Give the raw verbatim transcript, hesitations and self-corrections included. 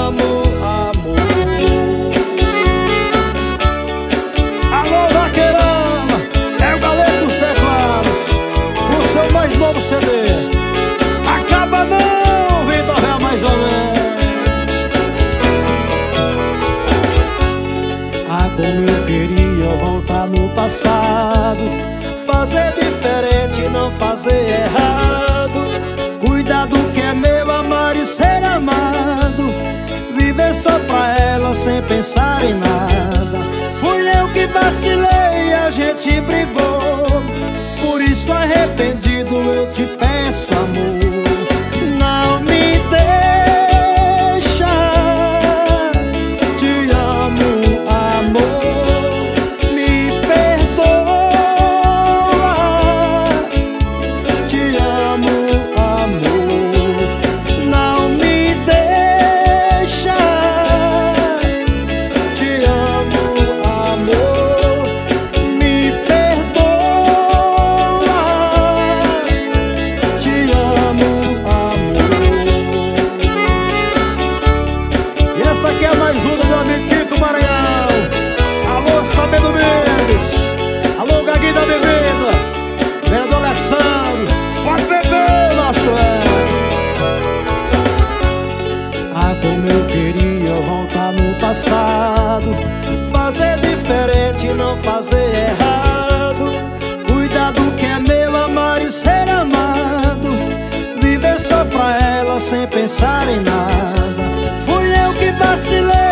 amo, amor. Alô, vaqueirama, é o galego dos teclados, o seu mais novo C D. Acaba não, Vitor Real, mais ou menos. Ah, como eu queria voltar no passado, fazer diferente, não fazer errado, cuidar do que é meu, amar e ser amado, viver só pra ela sem pensar em nada. Fui eu que vacilei, a gente brigou, por isso arrependido eu te peço, amor, não me deixa. Te amo, amor, me perdoa. Te amo, amor, não me deixa. Te amo, amor, me perdoa. Te amo, amor. E essa aqui é mais uma do meu amigo Tito Maranhão. Alô, Sabendo Mendes. Alô, Gaguinho da Bebida. Vereador Alexandre. Pode beber, macho é. Ah, como eu queria voltar no passado, fazer diferente, não fazer errado, cuidar do que é meu, amar e ser amado, viver só pra ela sem pensar em nada. Fui eu que vacilei,